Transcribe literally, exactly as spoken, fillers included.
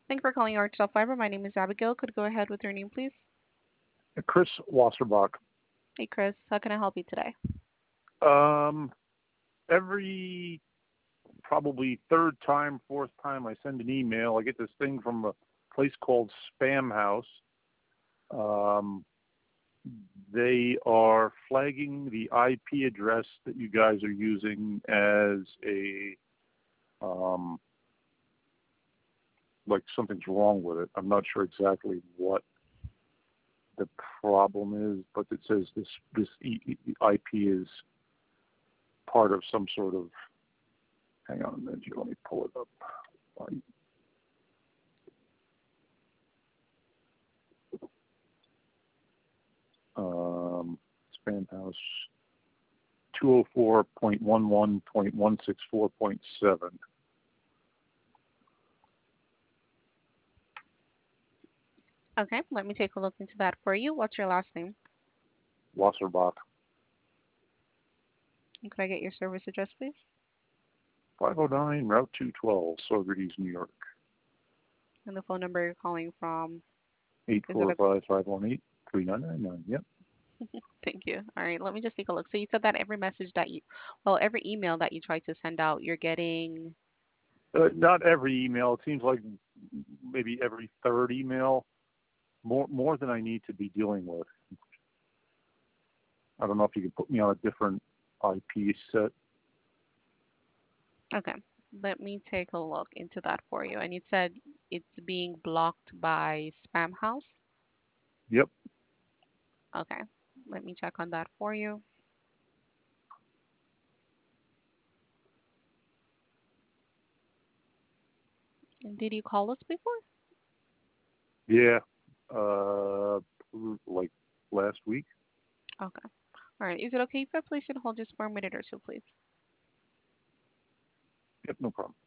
Thank you for calling Archdale Fiber. My name is Abigail. Could you go ahead with your name, please? Chris Wasserbach. Hey, Chris. How can I help you today? Um, every probably third time, fourth time I send an email, I get this thing from a place called Spam House. Um, they are flagging the I P address that you guys are using as a um, like something's wrong with it. I'm not sure exactly what the problem is, but it says this this e- e- I P is part of some sort of. Hang on a minute, let me pull it up. Um, Spam House two oh four point one one point one six four point seven. Okay, let me take a look into that for you. What's your last name? Wasserbach, And could I get your service address, please? five oh nine Route two twelve, Saugerties, New York. And the phone number you're calling from. Is it a eight four five, five one eight, three nine nine nine. Yep. Thank you. All right, let me just take a look. So you said that every message that you, well, every email that you try to send out, you're getting. Uh, not every email. It seems like maybe every third email, more more than I need to be dealing with. I don't know if you can put me on a different I P set. Okay, let me take a look into that for you. And you said it's being blocked by Spam House. Yep. Okay, let me check on that for you. And did you call us before? Yeah. Uh, like last week. Okay. All right. Is it okay if I place you on hold just for a minute or two, please? Yep. No problem.